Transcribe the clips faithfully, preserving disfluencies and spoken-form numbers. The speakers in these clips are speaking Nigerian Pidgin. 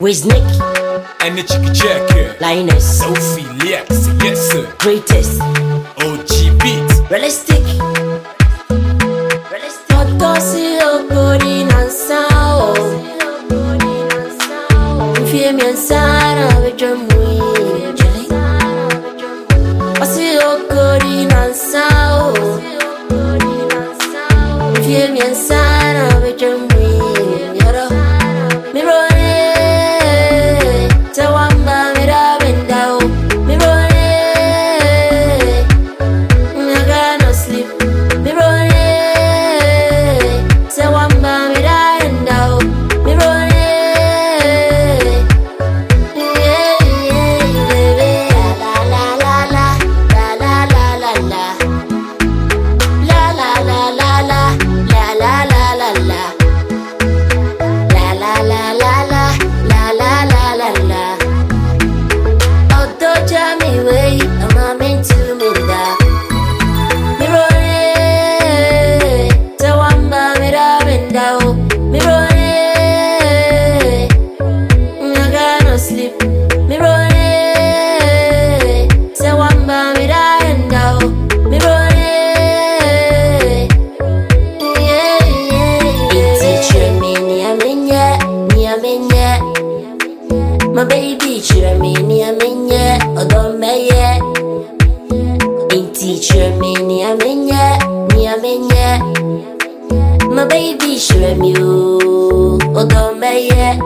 With Nick and the chicken check Linus Sophie Lex, yes sir. Greatest O G beat Realistic Realistic Otosi okori nansao Mfie miansana wejamui Osi okori nansao Mfie miansana wejamui Yoro Mirore Tawamba mira bendao Mirore Naga no sleep Mirore Tawamba mira bendao Mirore Yeah yeah baby La la la la La la la la la La la la la la La la la la la La la la la la La la la la la Although Jamie way I'm meant to me da Mirore Tawamba mira bendao Mirore Naga no sleep Mirore Tawamba mira bendao Mirore Yeah yeah Teacher me niya minya niya minya My baby cheer me niya minya odomeye In teacher me niya minya niya minya My baby cheer me odomeye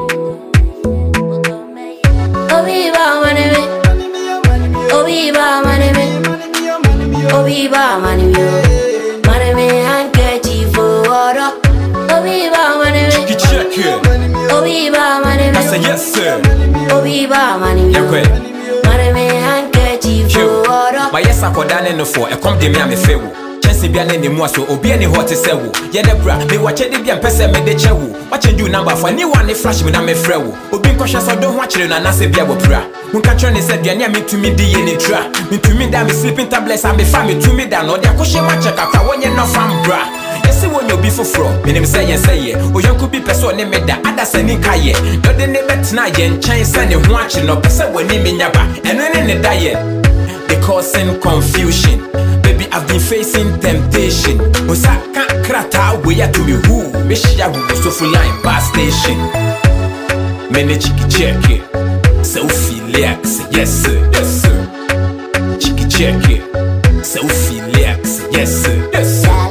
Obiba manime Obiba manime Obiba manime Manime handkerchief oro Obiba manime chicken check here. Obiba manime I say yes sir. Obiba manime Yeah kwe. Manime handkerchief oro My yes akodane no for e come de me am fewu. Chance bia na nemu aso obi ani hot se wo. Ye de bra me wache de bia mpese me de chewu. Wache you number for ni one flash me na me frɛ wo. Obi nkɔhwɛ so do ho akyere na na se bia wo pra. Munka try ne se bia ne metumi di ye ni tra. Metumi da me sleeping tablets am be fa metumi da no de akɔhye wache kakra wonye no fam bra. Yesi wonyo bi foforo menim sɛ yɛn sɛ ye. Oyanko bi pɛ sɛ ne me da adasa ni ka ye. Do de ne betena ye nkyɛn sɛ ne ho akye no pɛ sɛ wani me nyaba. Ɛno ne ne da ye. They causing confusion. Baby, I've been facing temptation. Osa can't krata way to me who Mishia who so full line bus station. Many chicky check it. Sophie Lex, yes sir, yes sir. Chicky check it. Sophie Lex, yes sir, yes sir.